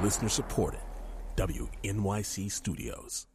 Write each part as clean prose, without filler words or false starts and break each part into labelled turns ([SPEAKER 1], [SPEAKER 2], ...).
[SPEAKER 1] Listener supported. WNYC Studios.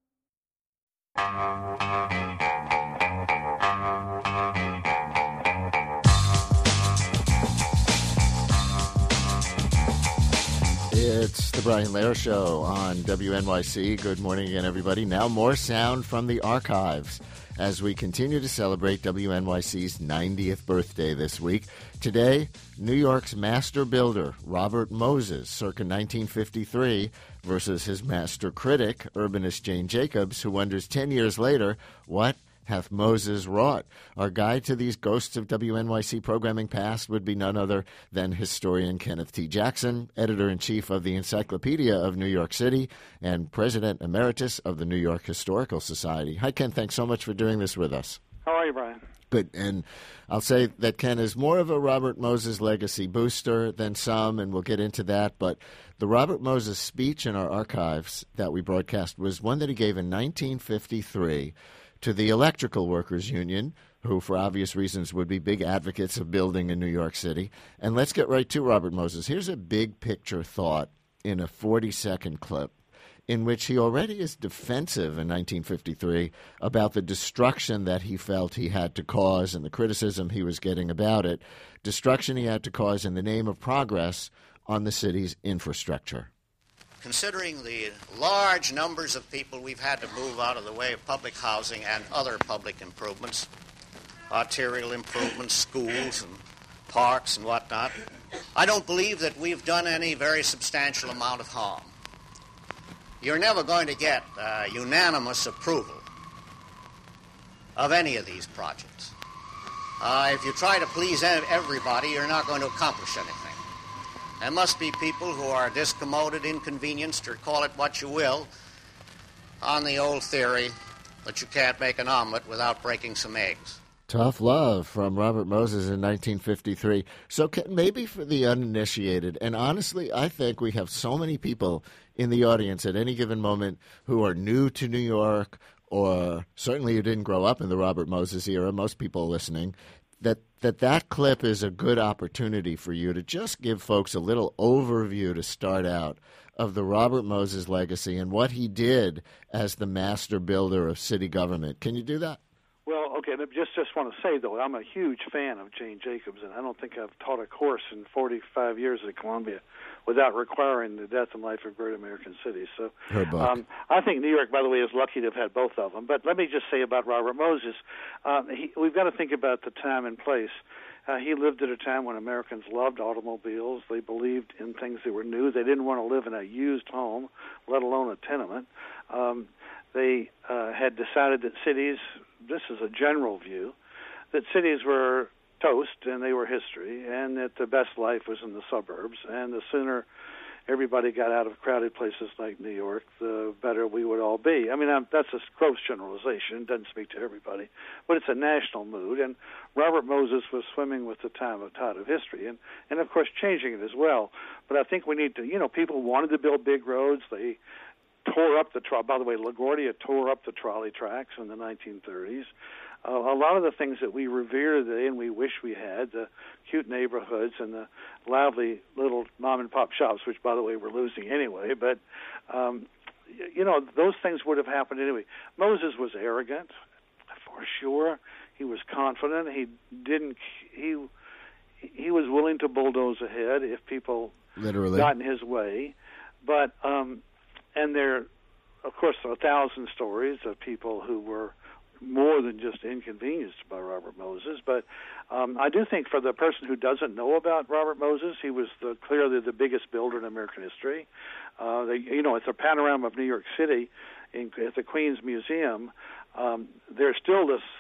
[SPEAKER 2] It's the Brian Lehrer Show on WNYC. Good morning again, everybody. Now more sound from the archives as we continue to celebrate WNYC's 90th birthday this week. Today, New York's master builder, Robert Moses, circa 1953, versus his master critic, urbanist Jane Jacobs, who wonders 10 years later, what hath Moses wrought? Our guide to these ghosts of WNYC programming past would be none other than historian Kenneth T. Jackson, editor-in-chief of the Encyclopedia of New York City and president emeritus of the New York Historical Society. Hi, Ken. Thanks so much for doing this with us.
[SPEAKER 3] How are you, Brian?
[SPEAKER 2] Good. And I'll say that Ken is more of a Robert Moses legacy booster than some, and we'll get into that. But the Robert Moses speech in our archives that we broadcast was one that he gave in 1953 to the Electrical Workers Union, who, for obvious reasons, would be big advocates of building in New York City. And let's get right to Robert Moses. Here's a big picture thought in a 40-second clip in which he already is defensive in 1953 about the destruction that he felt he had to cause and the criticism he was getting about it, destruction he had to cause in the name of progress on the city's infrastructure.
[SPEAKER 4] Considering the large numbers of people we've had to move out of the way of public housing and other public improvements, arterial improvements, schools and parks and whatnot, I don't believe that we've done any very substantial amount of harm. You're never going to get unanimous approval of any of these projects. If you try to please everybody, you're not going to accomplish anything. There must be people who are discommoded, inconvenienced, or call it what you will, on the old theory that you can't make an omelet without breaking some eggs.
[SPEAKER 2] Tough love from Robert Moses in 1953. So maybe for the uninitiated, and honestly, I think we have so many people in the audience at any given moment who are new to New York, or certainly who didn't grow up in the Robert Moses era, most people listening, that clip is a good opportunity for you to just give folks a little overview to start out of the Robert Moses legacy and what he did as the master builder of city government. Can you do that?
[SPEAKER 3] Well, okay, I just want to say, though, I'm a huge fan of Jane Jacobs, and I don't think I've taught a course in 45 years at Columbia without requiring the death and life of great American cities. So
[SPEAKER 2] her book.
[SPEAKER 3] I think New York, by the way, is lucky to have had both of them. But let me just say about Robert Moses, we've got to think about the time and place. He lived at a time when Americans loved automobiles. They believed in things that were new. They didn't want to live in a used home, let alone a tenement. They had decided that cities, this is a general view, that cities were toast and they were history, and that the best life was in the suburbs, and the sooner everybody got out of crowded places like New York, the better we would all be. I mean, that's a gross generalization. It doesn't speak to everybody, but it's a national mood, and Robert Moses was swimming with the tide of history, and of course changing it as well. But I think we need to, people wanted to build big roads. They tore up by the way, LaGuardia tore up the trolley tracks in the 1930s. A lot of the things that we revere today and we wish we had, the cute neighborhoods and the lively little mom-and-pop shops, which, by the way, we're losing anyway, but, those things would have happened anyway. Moses was arrogant, for sure. He was confident. He was willing to bulldoze ahead if people
[SPEAKER 2] literally
[SPEAKER 3] got in his way. But, and there, of course, are 1,000 stories of people who were more than just inconvenienced by Robert Moses. But I do think for the person who doesn't know about Robert Moses, he was clearly the biggest builder in American history. It's a panorama of New York City at the Queens Museum. There's still this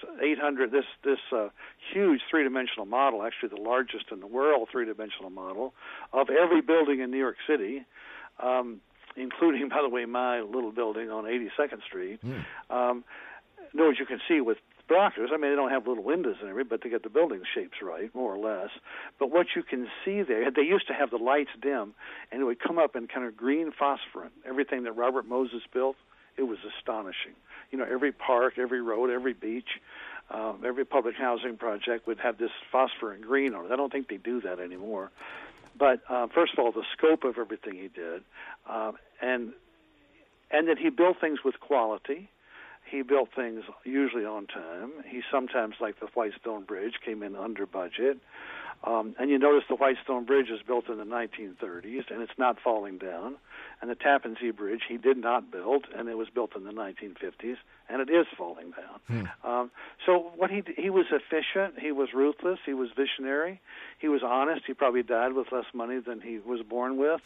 [SPEAKER 3] huge three-dimensional model, actually the largest in the world three-dimensional model, of every building in New York City, including, by the way, my little building on 82nd Street. As you can see with binoculars, I mean, they don't have little windows in every, but they get the building shapes right, more or less. But what you can see there, they used to have the lights dim, and it would come up in kind of green phosphorant. Everything that Robert Moses built, it was astonishing. Every park, every road, every beach, every public housing project would have this phosphorant green on it. I don't think they do that anymore. But first of all, the scope of everything he did, and that he built things with quality. He built things usually on time. He sometimes, like the Whitestone Bridge, came in under budget. And you notice the Whitestone Bridge is built in the 1930s, and it's not falling down. And the Tappan Zee Bridge he did not build, and it was built in the 1950s, and it is falling down. So what he was efficient, he was ruthless, he was visionary, he was honest. He probably died with less money than he was born with.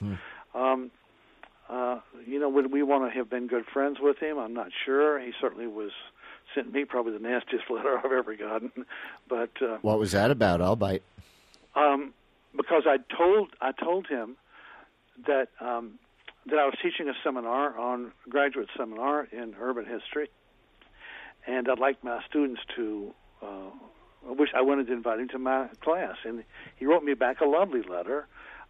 [SPEAKER 3] Would we want to have been good friends with him? I'm not sure. He certainly sent me probably the nastiest letter I've ever gotten. But
[SPEAKER 2] what was that about? I'll bite.
[SPEAKER 3] Because I told him that that I was teaching a graduate seminar in urban history, and I'd like my students to. I wanted to invite him to my class, and he wrote me back a lovely letter.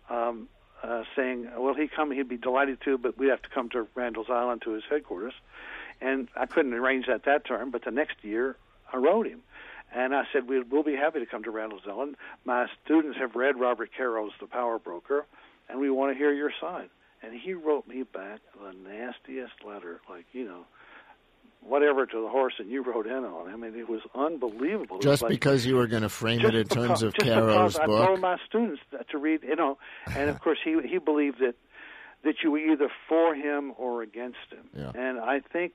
[SPEAKER 3] Saying, well, he'd be delighted to, but we'd have to come to Randall's Island to his headquarters. And I couldn't arrange that term, but the next year I wrote him. And I said, we'll be happy to come to Randall's Island. My students have read Robert Caro's The Power Broker, and we want to hear your side. And he wrote me back the nastiest letter, whatever to the horse, and you wrote in on him. I mean, it was unbelievable.
[SPEAKER 2] Just because you were going to frame it in terms of Caro's book?
[SPEAKER 3] I told my students to read, and of course he believed that you were either for him or against him.
[SPEAKER 2] Yeah.
[SPEAKER 3] And I think,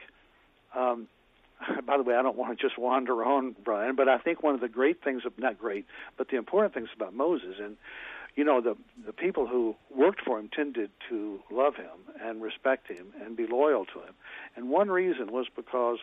[SPEAKER 3] by the way, I don't want to just wander on, Brian, but I think one of the great things, not great, but the important things about Moses, and the people who worked for him tended to love him and respect him and be loyal to him. And one reason was because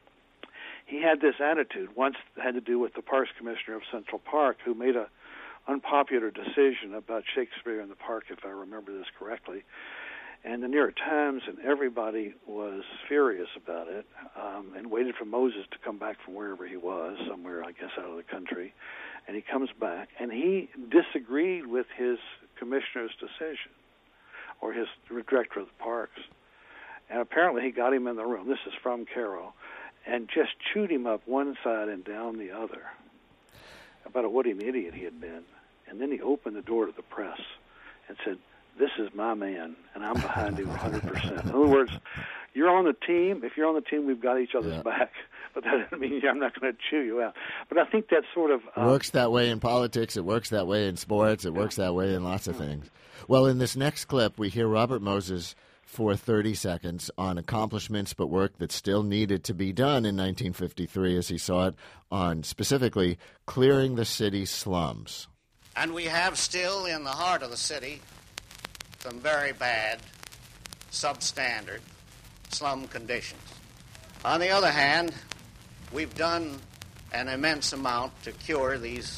[SPEAKER 3] he had this attitude. Once had to do with the Parks Commissioner of Central Park, who made an unpopular decision about Shakespeare in the park, if I remember this correctly. And the New York Times and everybody was furious about it, and waited for Moses to come back from wherever he was, somewhere, I guess, out of the country. And he comes back, and he disagreed with his commissioner's decision, or his director of the parks. And apparently he got him in the room, this is from Caro, and just chewed him up one side and down the other about what an idiot he had been. And then he opened the door to the press and said, this is my man, and I'm behind him 100%. In other words, you're on the team. If you're on the team, we've got each other's back. But that doesn't mean I'm not going to chew you out. But I think that sort of...
[SPEAKER 2] works that way in politics. It works that way in sports. It works that way in lots of things. Well, in this next clip, we hear Robert Moses for 30 seconds on accomplishments but work that still needed to be done in 1953, as he saw it, on specifically clearing the city's slums.
[SPEAKER 4] And we have still in the heart of the city some very bad, substandard slum conditions. On the other hand, we've done an immense amount to cure these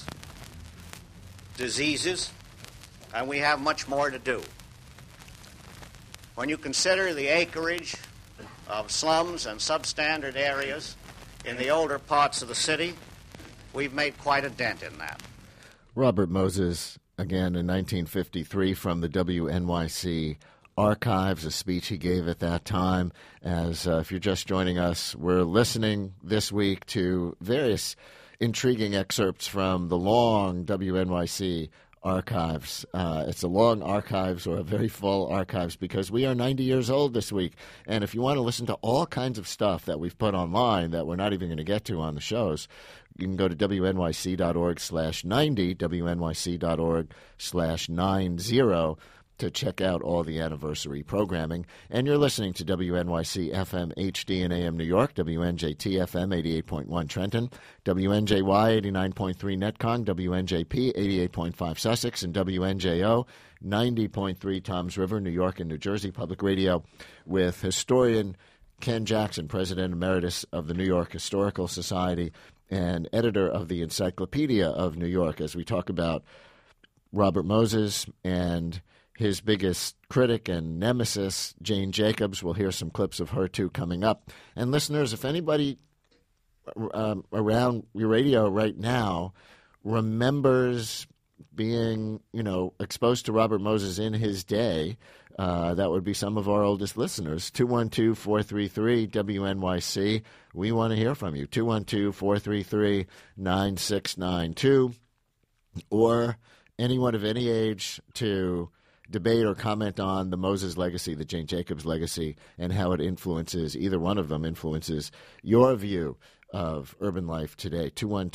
[SPEAKER 4] diseases, and we have much more to do. When you consider the acreage of slums and substandard areas in the older parts of the city, we've made quite a dent in that.
[SPEAKER 2] Robert Moses, again in 1953, from the WNYC archives, a speech he gave at that time. As if you're just joining us, we're listening this week to various intriguing excerpts from the long WNYC archives. It's a long archives, or a very full archives, because we are 90 years old this week. And if you want to listen to all kinds of stuff that we've put online that we're not even going to get to on the shows, you can go to wnyc.org/90, wnyc.org/90, to check out all the anniversary programming. And you're listening to WNYC FM HD and AM New York, WNJT FM 88.1 Trenton, WNJY 89.3 Netcong, WNJP 88.5 Sussex, and WNJO 90.3 Toms River, New York and New Jersey Public Radio, with historian Ken Jackson, President Emeritus of the New York Historical Society and editor of the Encyclopedia of New York, as we talk about Robert Moses and his biggest critic and nemesis, Jane Jacobs. We'll hear some clips of her, too, coming up. And listeners, if anybody around your radio right now remembers being, exposed to Robert Moses in his day, that would be some of our oldest listeners. 212-433-WNYC. We want to hear from you. 212-433-9692. Or anyone of any age to debate or comment on the Moses legacy, the Jane Jacobs legacy, and how it influences, either one of them influences your view of urban life today.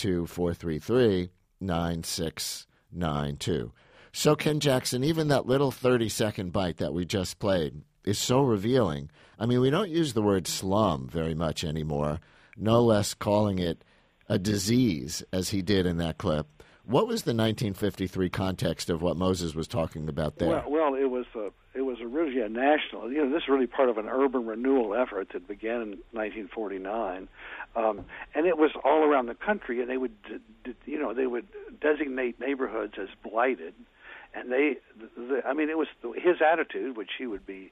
[SPEAKER 2] 212-433-9692. So, Ken Jackson, even that little 30-second bite that we just played is so revealing. I mean, we don't use the word slum very much anymore, no less calling it a disease, as he did in that clip. What was the 1953 context of what Moses was talking about there?
[SPEAKER 3] Well, it was originally a national. This is really part of an urban renewal effort that began in 1949, and it was all around the country. And they would, they would designate neighborhoods as blighted, and it was his attitude, which he would be.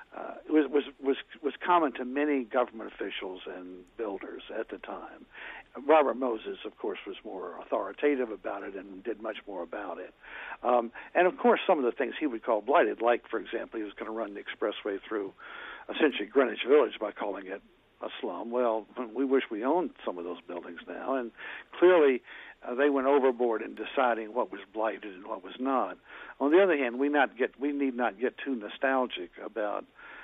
[SPEAKER 3] Was common to many government officials and builders at the time. Robert Moses, of course, was more authoritative about it and did much more about it. And, of course, some of the things he would call blighted, like, for example, he was going to run the expressway through essentially Greenwich Village by calling it a slum. Well, we wish we owned some of those buildings now, and clearly they went overboard in deciding what was blighted and what was not. On the other hand, we need not get too nostalgic about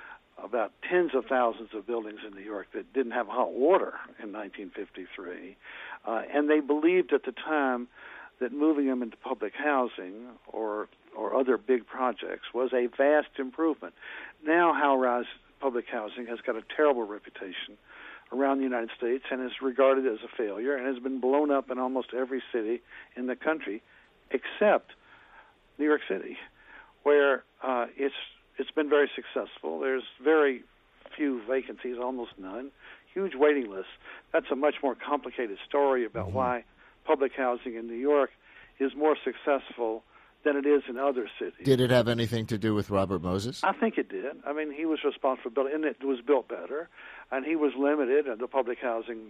[SPEAKER 3] tens of thousands of buildings in New York that didn't have hot water in 1953, and they believed at the time that moving them into public housing or other big projects was a vast improvement. Now, high-rise public housing has got a terrible reputation around the United States and is regarded as a failure and has been blown up in almost every city in the country except New York City, where it's been very successful. There's very few vacancies, almost none. Huge waiting lists. That's a much more complicated story about why public housing in New York is more successful than it is in other cities.
[SPEAKER 2] Did it have anything to do with Robert Moses?
[SPEAKER 3] I think it did. I mean, he was responsible for building, and it was built better, and he was limited in the public housing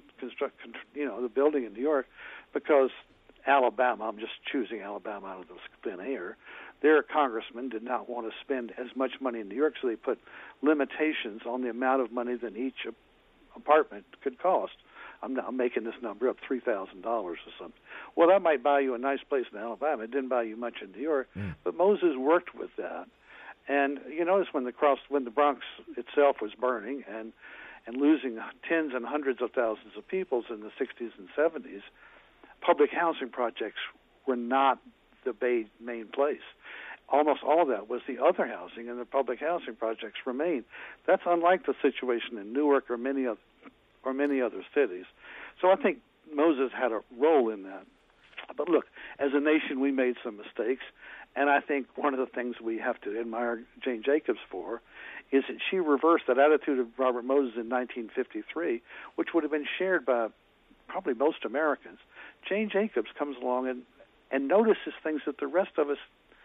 [SPEAKER 3] the building in New York because Alabama, I'm just choosing Alabama out of the thin air, their congressman did not want to spend as much money in New York, so they put limitations on the amount of money that each apartment could cost. I'm making this number up, $3,000 or something. Well, that might buy you a nice place in Alabama. It didn't buy you much in New York, but Moses worked with that. And you notice when the Bronx itself was burning and losing tens and hundreds of thousands of people in the 60s and 70s, public housing projects were not the main place. Almost all of that was the other housing, and the public housing projects remained. That's unlike the situation in Newark or many other cities. So I think Moses had a role in that. But look, as a nation, we made some mistakes, and I think one of the things we have to admire Jane Jacobs for is that she reversed that attitude of Robert Moses in 1953, which would have been shared by probably most Americans. Jane Jacobs comes along and notices things that the rest of us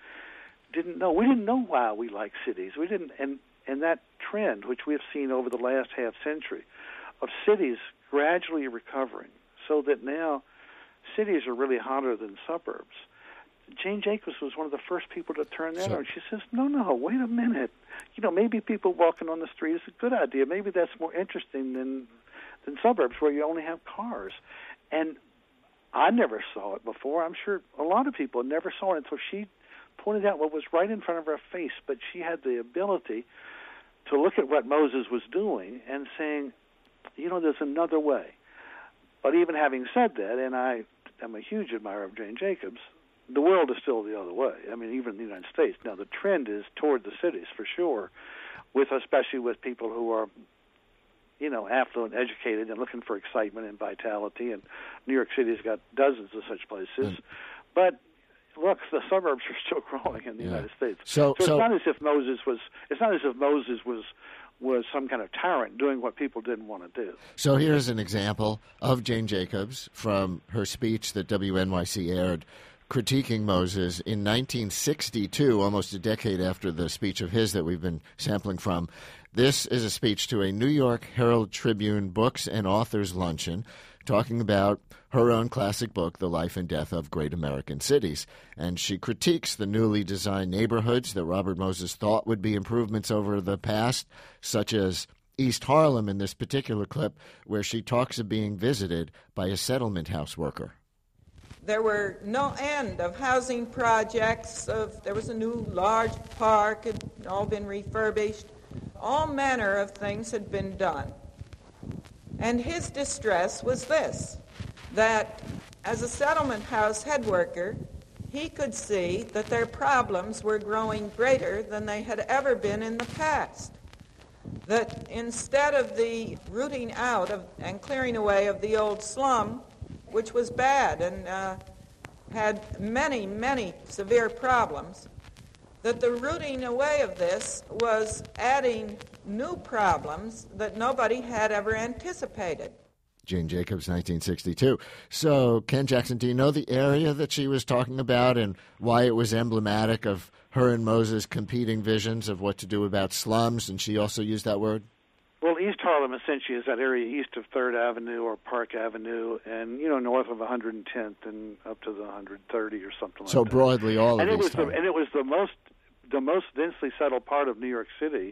[SPEAKER 3] didn't know. We didn't know why we like cities. We didn't, and that trend, which we have seen over the last half century, of cities gradually recovering, so that now cities are really hotter than suburbs. Jane Jacobs was one of the first people to turn that on. She says, no, wait a minute. Maybe people walking on the street is a good idea. Maybe that's more interesting than suburbs where you only have cars. And I never saw it before. I'm sure a lot of people never saw it until she pointed out what was right in front of her face. But she had the ability to look at what Moses was doing and saying, there's another way. But even having said that, and I am a huge admirer of Jane Jacobs, the world is still the other way. I mean, even in the United States. Now, the trend is toward the cities, for sure, especially with people who are, affluent, educated, and looking for excitement and vitality. And New York City's got dozens of such places. But look, the suburbs are still growing in the United States. So it's not as if Moses was some kind of tyrant doing what people didn't want to do.
[SPEAKER 2] So here's an example of Jane Jacobs from her speech that WNYC aired critiquing Moses in 1962, almost a decade after the speech of his that we've been sampling from. This is a speech to a New York Herald Tribune Books and Authors Luncheon talking about her own classic book, The Life and Death of Great American Cities. And she critiques the newly designed neighborhoods that Robert Moses thought would be improvements over the past, such as East Harlem in this particular clip, where she talks of being visited by a settlement house worker.
[SPEAKER 5] There were no end of housing projects. There was a new large park, had all been refurbished. All manner of things had been done. And his distress was this, that as a settlement house head worker, he could see that their problems were growing greater than they had ever been in the past. That instead of the rooting out and clearing away of the old slum, which was bad and had many, many severe problems, that the rooting away of this was adding new problems that nobody had ever anticipated.
[SPEAKER 2] Jane Jacobs, 1962. So, Ken Jackson, do you know the area that she was talking about and why it was emblematic of her and Moses' competing visions of what to do about slums, and she also used that word?
[SPEAKER 3] Well, East Harlem essentially is that area east of 3rd Avenue or Park Avenue and, north of 110th and up to the 130 or something like that.
[SPEAKER 2] So broadly all of East
[SPEAKER 3] Harlem. And it was the most densely settled part of New York City.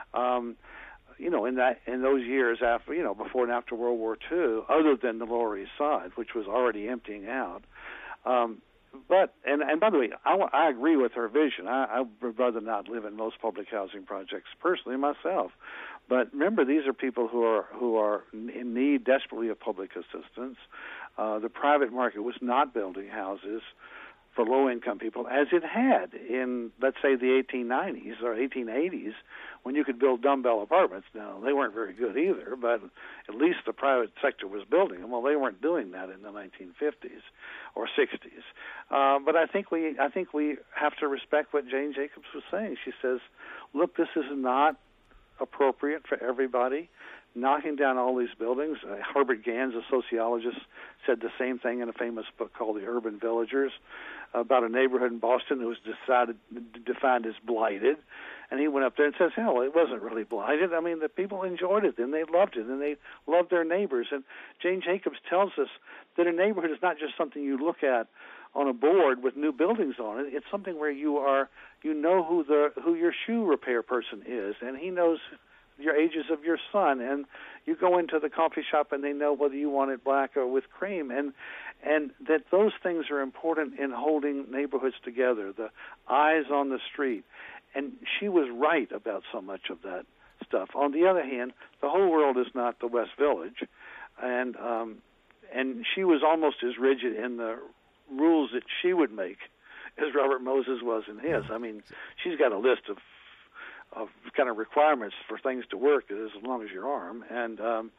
[SPEAKER 3] In those years after, before and after World War II, other than the Lower East Side, which was already emptying out. But by the way, I agree with her vision. I would rather not live in most public housing projects personally myself. But remember, these are people who are in need desperately of public assistance. The private market was not building houses for low-income people, as it had in, let's say, the 1890s or 1880s, when you could build dumbbell apartments. Now, they weren't very good either, but at least the private sector was building them. Well, they weren't doing that in the 1950s or 60s. But I think we have to respect what Jane Jacobs was saying. She says, look, this is not appropriate for everybody. Knocking down all these buildings. Herbert Gans, a sociologist, said the same thing in a famous book called The Urban Villagers about a neighborhood in Boston that was defined as blighted. And he went up there and says, hell, it wasn't really blighted. I mean, the people enjoyed it, and they loved it, and they loved their neighbors. And Jane Jacobs tells us that a neighborhood is not just something you look at on a board with new buildings on it. It's something where you know who your shoe repair person is, and he knows your ages of your son, and you go into the coffee shop and they know whether you want it black or with cream, and that those things are important in holding neighborhoods together, the eyes on the street. And she was right about so much of that stuff. On the other hand, the whole world is not the West Village, and she was almost as rigid in the rules that she would make as Robert Moses was in his. I mean, she's got a list of kind of requirements for things to work as long as your arm, and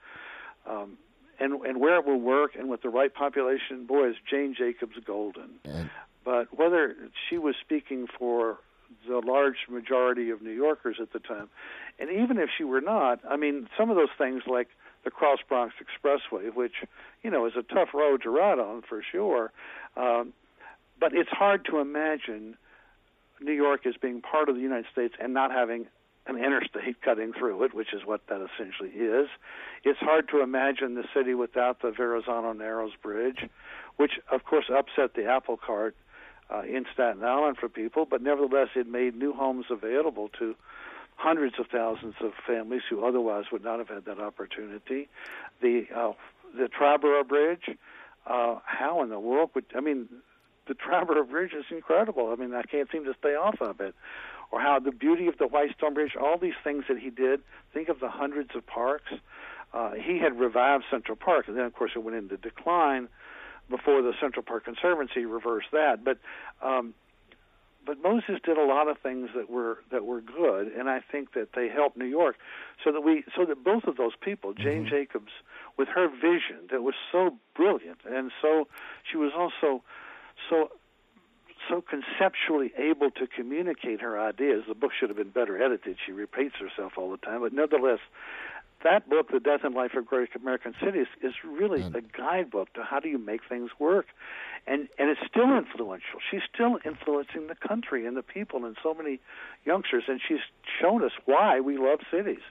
[SPEAKER 3] where it will work and with the right population, boy, is Jane Jacobs golden. But whether she was speaking for the large majority of New Yorkers at the time, and even if she were not, I mean, some of those things like the Cross Bronx Expressway, which, is a tough road to ride on for sure, but it's hard to imagine New York as being part of the United States and not having an interstate cutting through it, which is what that essentially is. It's hard to imagine the city without the Verrazano Narrows Bridge, which, of course, upset the apple cart in Staten Island for people, but nevertheless it made new homes available to hundreds of thousands of families who otherwise would not have had that opportunity. The Triborough Bridge, how in the world would, the Triborough Bridge is incredible. I mean, I can't seem to stay off of it. Or how the beauty of the White Stone Bridge, all these things that he did. Think of the hundreds of parks. He had revived Central Park, and then, of course, it went into decline before the Central Park Conservancy reversed that. But Moses did a lot of things that were good, and I think that they helped New York, so that both of those people, Jane Jacobs, with her vision that was so brilliant, and so she was also so conceptually able to communicate her ideas. The book should have been better edited. She repeats herself all the time. But nevertheless, that book, The Death and Life of Great American Cities, is really a guidebook to how do you make things work. And it's still influential. She's still influencing the country and the people and so many youngsters. And she's shown us why we love cities.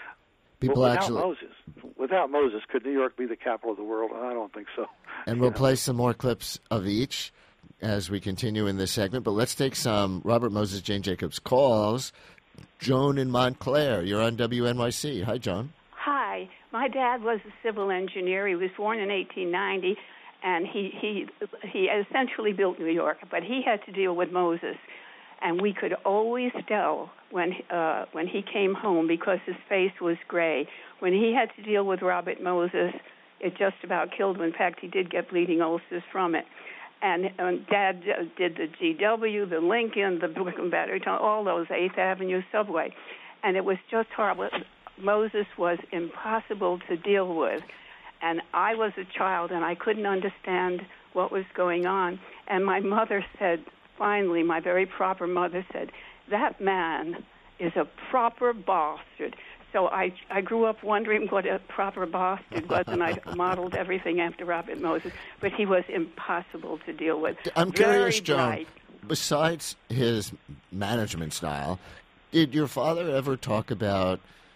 [SPEAKER 3] Without Moses, could New York be the capital of the world? I don't think so.
[SPEAKER 2] And we'll play some more clips of each as we continue in this segment, but let's take some Robert Moses, Jane Jacobs calls. Joan in Montclair, you're on WNYC. Hi, Joan.
[SPEAKER 6] Hi. My dad was a civil engineer. He was born in 1890, and he essentially built New York, but he had to deal with Moses. And we could always tell when he came home because his face was gray. When he had to deal with Robert Moses, it just about killed him. In fact, he did get bleeding ulcers from it. And Dad did the GW, the Lincoln, the Brooklyn Battery Tunnel, all those 8th Avenue subway. And it was just horrible. Moses was impossible to deal with. And I was a child, and I couldn't understand what was going on. And my mother said, finally, my very proper mother said, that man is a proper bastard. So I grew up wondering what a proper bastard was, and I modeled everything after Robert Moses. But he was impossible to deal with.
[SPEAKER 2] I'm curious, Joan, besides his management style, did your father ever talk about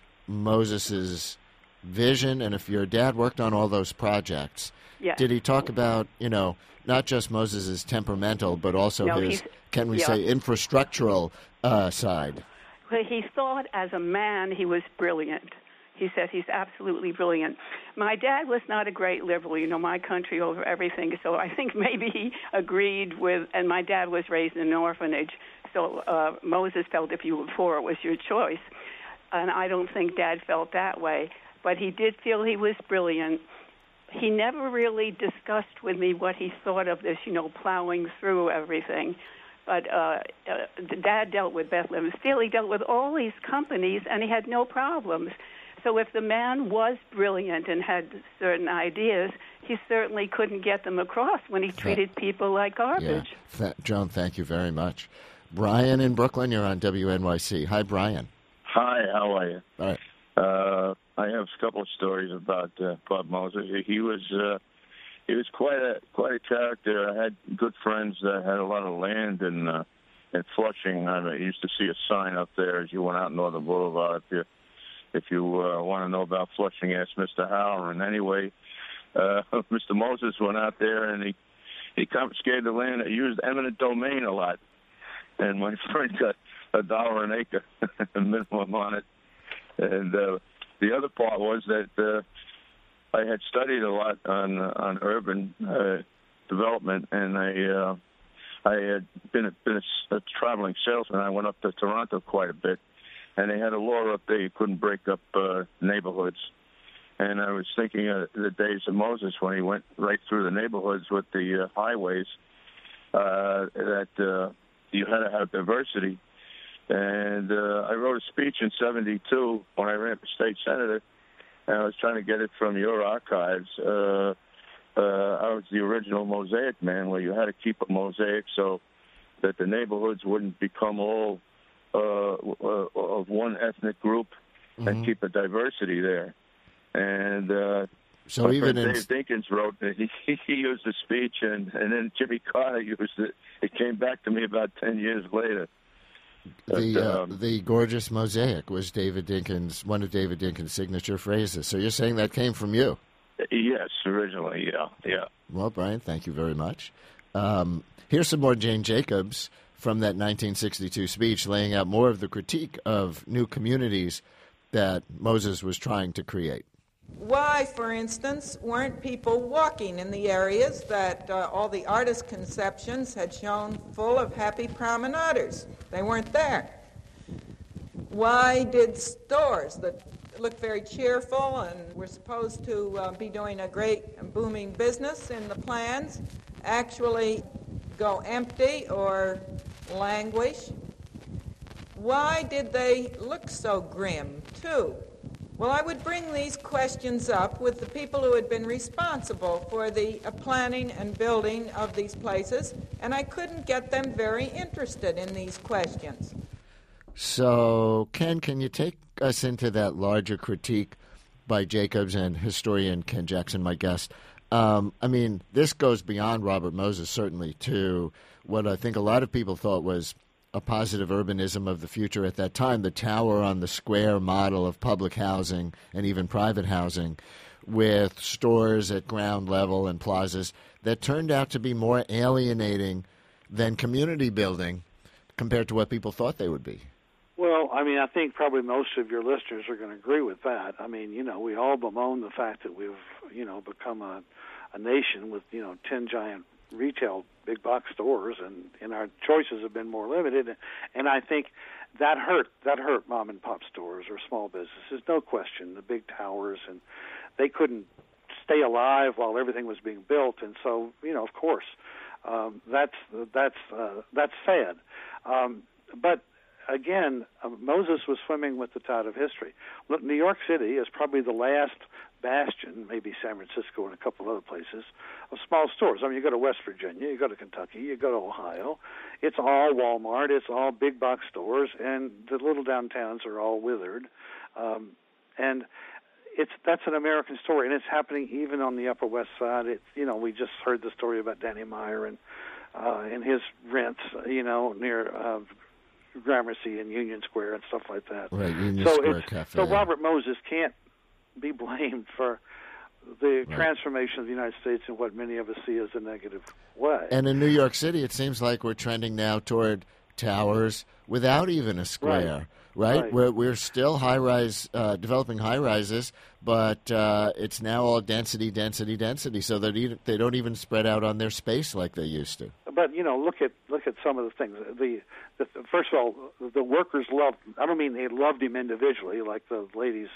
[SPEAKER 2] Moses's vision? And if your dad worked on all those projects,
[SPEAKER 6] yes.
[SPEAKER 2] Did he talk about, not just Moses's temperamental, but also his, can we say, infrastructural side?
[SPEAKER 6] Well, he thought as a man he was brilliant. He said he's absolutely brilliant. My dad was not a great liberal, my country over everything, so I think maybe he agreed with, and my dad was raised in an orphanage, so Moses felt if you were poor, it was your choice. And I don't think Dad felt that way, but he did feel he was brilliant. He never really discussed with me what he thought of this, plowing through everything. But Dad dealt with Bethlehem Steel. He dealt with all these companies, and he had no problems. So if the man was brilliant and had certain ideas, he certainly couldn't get them across when he treated people like garbage.
[SPEAKER 2] Yeah. Joan, thank you very much. Brian in Brooklyn, you're on WNYC. Hi, Brian.
[SPEAKER 7] Hi, how are you?
[SPEAKER 2] All right.
[SPEAKER 7] I have a couple of stories about Bob Moses. He was quite a character. I had good friends that had a lot of land in Flushing. I used to see a sign up there as you went out Northern Boulevard. If you want to know about Flushing, ask Mr. Howard. Anyway, Mr. Moses went out there and he confiscated the land. He used eminent domain a lot, and my friend got $1 an acre minimum on it. And the other part was that I had studied a lot on urban development, and I had been a traveling salesman. I went up to Toronto quite a bit, and they had a law up there you couldn't break up neighborhoods. And I was thinking of the days of Moses when he went right through the neighborhoods with the highways, that you had to have diversity. And I wrote a speech in 1972 when I ran for state senator, and I was trying to get it from your archives. I was the original mosaic man, where you had to keep a mosaic so that the neighborhoods wouldn't become all of one ethnic group, and keep a diversity there. And
[SPEAKER 2] so even
[SPEAKER 7] Dave Dinkins wrote that he used the speech, and then Jimmy Carter used it. It came back to me about 10 years later.
[SPEAKER 2] The gorgeous mosaic was one of David Dinkins' signature phrases. So you're saying that came from you?
[SPEAKER 7] Yes, originally, yeah.
[SPEAKER 2] Well, Brian, thank you very much. Here's some more Jane Jacobs from that 1962 speech, laying out more of the critique of new communities that Moses was trying to create.
[SPEAKER 5] Why, for instance, weren't people walking in the areas that all the artist conceptions had shown full of happy promenaders? They weren't there. Why did stores that looked very cheerful and were supposed to be doing a great and booming business in the plans actually go empty or languish? Why did they look so grim, too? Well, I would bring these questions up with the people who had been responsible for the planning and building of these places, and I couldn't get them very interested in these questions.
[SPEAKER 2] So, Ken, can you take us into that larger critique by Jacobs and historian Ken Jackson, my guest? This goes beyond Robert Moses, certainly, to what I think a lot of people thought was a positive urbanism of the future at that time, the tower on the square model of public housing and even private housing, with stores at ground level and plazas that turned out to be more alienating than community building compared to what people thought they would be.
[SPEAKER 3] Well, I think probably most of your listeners are going to agree with that. We all bemoan the fact that we've, become a a nation with 10 giant retail big box stores, and our choices have been more limited. And I think that hurt mom and pop stores or small businesses, no question. The big towers, and they couldn't stay alive while everything was being built, and so of course, that's sad. But again, Moses was swimming with the tide of history. Look, New York City is probably the last bastion, maybe San Francisco and a couple other places, of small stores. I mean, you go to West Virginia, you go to Kentucky, you go to Ohio, it's all Walmart, it's all big box stores, and the little downtowns are all withered. And that's an American story, and it's happening even on the Upper West Side. We just heard the story about Danny Meyer and his rents, near Gramercy and Union Square and stuff like that.
[SPEAKER 2] Right, Union Square Cafe.
[SPEAKER 3] So Robert Moses can't be blamed for the transformation of the United States in what many of us see as a negative way.
[SPEAKER 2] And in New York City, it seems like we're trending now toward towers without even a square. Right? We're still high-rise, developing high-rises, but it's now all density, so that they don't even spread out on their space like they used to.
[SPEAKER 3] But look at some of the things. First of all, the workers loved. I don't mean they loved him individually, like the lady's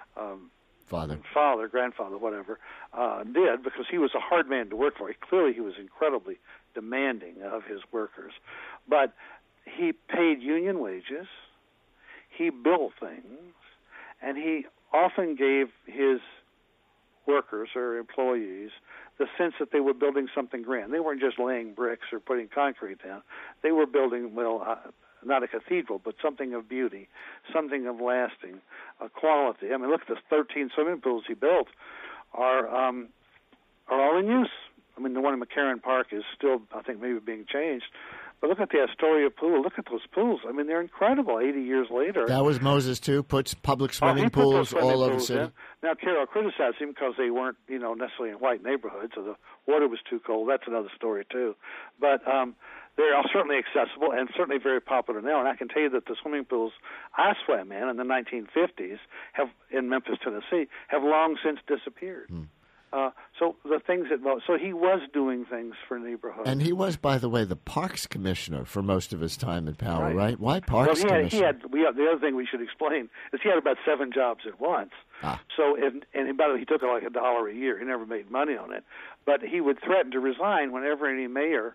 [SPEAKER 3] grandfather, whatever, did, because he was a hard man to work for. Clearly, he was incredibly demanding of his workers, but he paid union wages. He built things, and he often gave his workers or employees the sense that they were building something grand. They weren't just laying bricks or putting concrete down. They were building, not a cathedral, but something of beauty, something of lasting quality. I mean, look at the 13 swimming pools he built are all in use. I mean, the one in McCarran Park is still, I think, maybe being changed. But look at the Astoria pool. Look at those pools. I mean, they're incredible 80 years later.
[SPEAKER 2] That was Moses, too, puts public swimming pools all over the city.
[SPEAKER 3] In. Now, Carroll criticized him because they weren't, necessarily in white neighborhoods, so the water was too cold. That's another story, too. But they're certainly accessible and certainly very popular now. And I can tell you that the swimming pools I swam in the 1950s in Memphis, Tennessee, have long since disappeared. So the things so he was doing things for neighborhoods.
[SPEAKER 2] And he was, by the way, the Parks Commissioner for most of his time in power, right? Why Parks Commissioner?
[SPEAKER 3] The other thing we should explain is he had about 7 jobs at once. So, and by the way, he took like $1 a year. He never made money on it. But he would threaten to resign whenever any mayor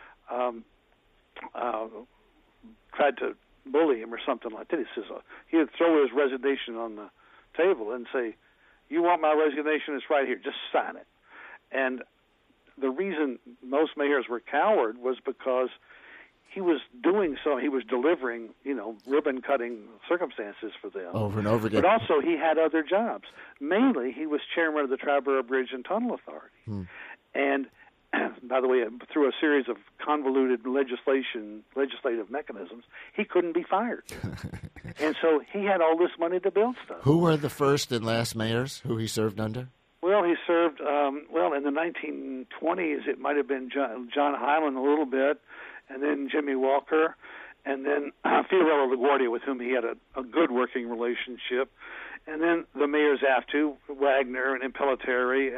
[SPEAKER 3] tried to bully him or something like that. He would throw his resignation on the table and say, "You want my resignation? It's right here. Just sign it." And the reason most mayors were coward was because he was doing so. He was delivering, ribbon-cutting circumstances for them.
[SPEAKER 2] Over and over again.
[SPEAKER 3] But also he had other jobs. Mainly, he was chairman of the Triborough Bridge and Tunnel Authority. And, by the way, through a series of convoluted legislative mechanisms, he couldn't be fired. And so he had all this money to build stuff.
[SPEAKER 2] Who were the first and last mayors who he served under?
[SPEAKER 3] Well, he served, in the 1920s, it might have been John Highland a little bit, and then Jimmy Walker, and then Fiorello LaGuardia, with whom he had a good working relationship, and then the mayors after, Wagner and Impellitteri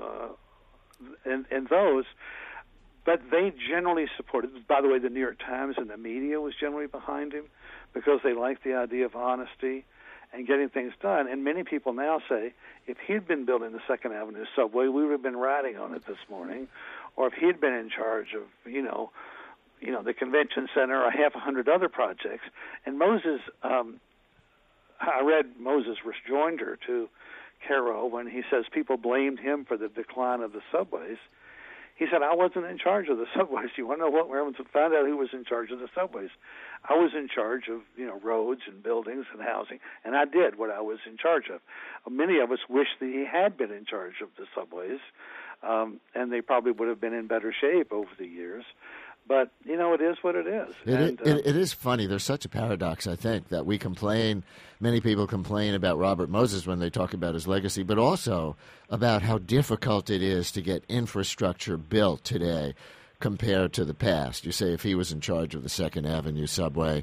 [SPEAKER 3] and those. But they generally supported. By the way, the New York Times and the media was generally behind him because they liked the idea of honesty and getting things done. And many people now say, if he'd been building the Second Avenue subway, we would have been riding on it this morning. Or if he'd been in charge of, the convention center or 100 other projects. And Moses, I read Moses' rejoinder to Caro when he says people blamed him for the decline of the subways. He said, I wasn't in charge of the subways. You want to know what? We're able to find out who was in charge of the subways. I was in charge of, roads and buildings and housing, and I did what I was in charge of. Many of us wish that he had been in charge of the subways, and they probably would have been in better shape over the years. But, it is what it is.
[SPEAKER 2] It is funny. There's such a paradox, I think, that we complain, many people complain about Robert Moses when they talk about his legacy, but also about how difficult it is to get infrastructure built today compared to the past. You say if he was in charge of the Second Avenue subway,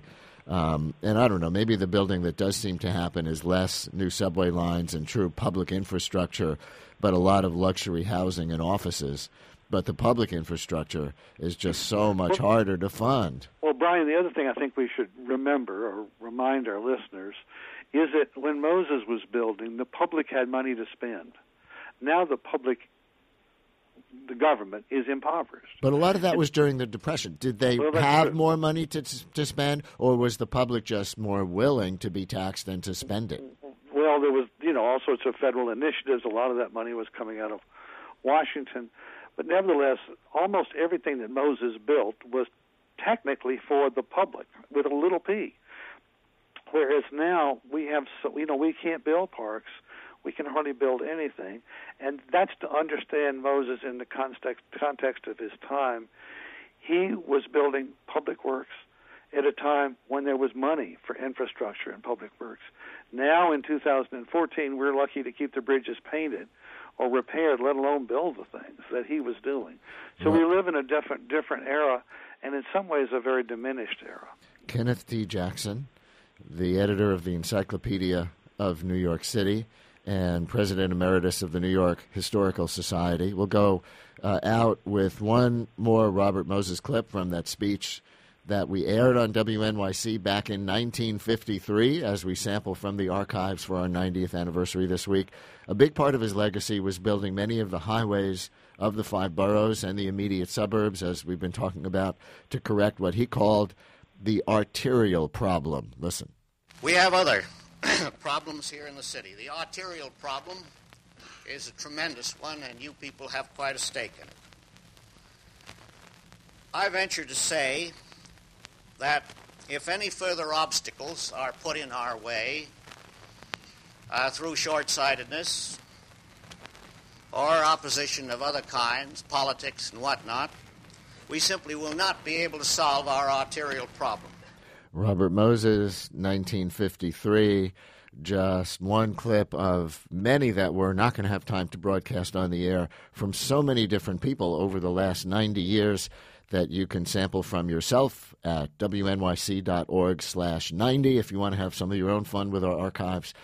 [SPEAKER 2] And I don't know, maybe the building that does seem to happen is less new subway lines and true public infrastructure, but a lot of luxury housing and offices. But the public infrastructure is just so much harder to fund.
[SPEAKER 3] Well, Brian, the other thing I think we should remember or remind our listeners is that when Moses was building, the public had money to spend. Now the government is impoverished.
[SPEAKER 2] But a lot of that was during the Depression. Did they have more money to spend, or was the public just more willing to be taxed than to spend it?
[SPEAKER 3] Well, there was, all sorts of federal initiatives. A lot of that money was coming out of Washington. But nevertheless, almost everything that Moses built was technically for the public, with a little p. Whereas now we have, we can't build parks. We can hardly build anything. And that's to understand Moses in the context of his time. He was building public works at a time when there was money for infrastructure and public works. Now in 2014, we're lucky to keep the bridges painted or repaired, let alone build the things that he was doing. So we live in a different era, and in some ways a very diminished era.
[SPEAKER 2] Kenneth T. Jackson, the editor of the Encyclopedia of New York City and president emeritus of the New York Historical Society, will go out with one more Robert Moses clip from that speech that we aired on WNYC back in 1953 as we sample from the archives for our 90th anniversary this week. A big part of his legacy was building many of the highways of the 5 boroughs and the immediate suburbs, as we've been talking about, to correct what he called the arterial problem. Listen.
[SPEAKER 4] We have other problems here in the city. The arterial problem is a tremendous one, and you people have quite a stake in it. I venture to say that if any further obstacles are put in our way through short-sightedness or opposition of other kinds, politics and whatnot, we simply will not be able to solve our arterial problem.
[SPEAKER 2] Robert Moses, 1953, just one clip of many that we're not going to have time to broadcast on the air from so many different people over the last 90 years that you can sample from yourself at wnyc.org/90 if you want to have some of your own fun with our archives,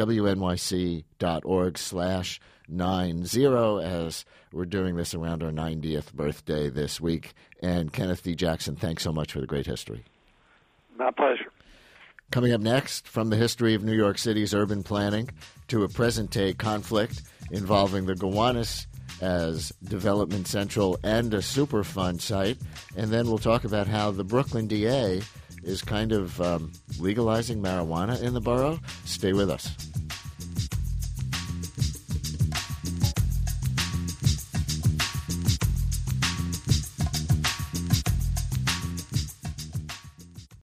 [SPEAKER 2] wnyc.org/90 as we're doing this around our 90th birthday this week. And Kenneth D. Jackson, thanks so much for the great history.
[SPEAKER 3] My pleasure.
[SPEAKER 2] Coming up next, from the history of New York City's urban planning to a present-day conflict involving the Gowanus as development central and a Superfund site. And then we'll talk about how the Brooklyn DA is kind of legalizing marijuana in the borough. Stay with us.